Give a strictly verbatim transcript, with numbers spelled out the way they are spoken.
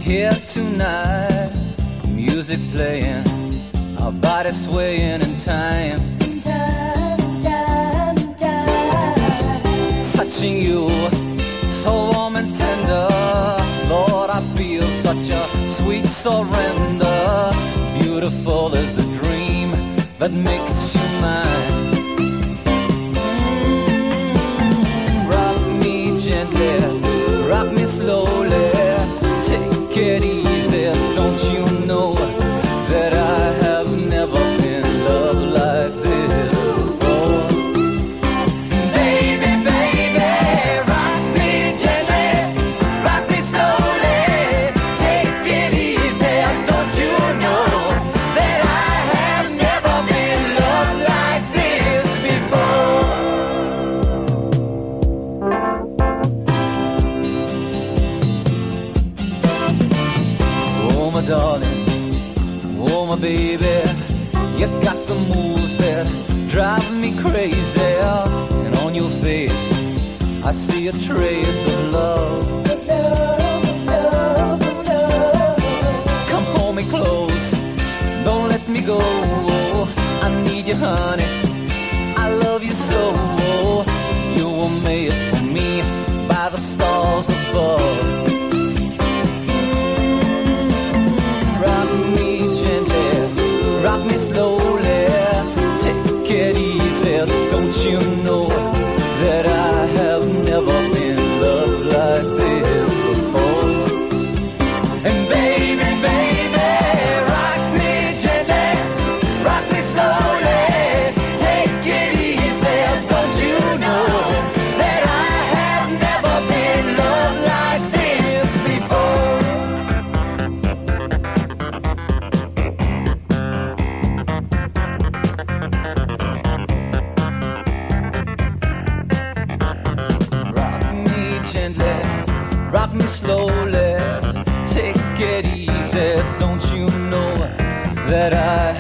here tonight. Music playing, our bodies swaying in time. Time, time, time. Touching you, so warm and tender. Lord, I feel such a sweet surrender. Beautiful is the dream that makes you mine. Mm, rock me gently, rock me slowly. Take it easy, don't you know that I have never been loved like this before? Baby, baby, rock me gently, rock me slowly. Take it easy, don't you know that I have never been loved like this before? Oh, my darling, oh, my baby, you got the moves that drive me crazy. And on your face, I see a trace of love. Come hold me close, don't let me go. I need you, honey, I love you so. You were made for me by the stars above. Rock me gently, rock me slowly. Take it easy, don't you know that I have never been loved like this before? And baby, baby, rock me gently, rock me slowly. Take it easy, don't you know that I have never been loved like this before? Rock me gently, rock me slowly. Take it easy, don't you know that I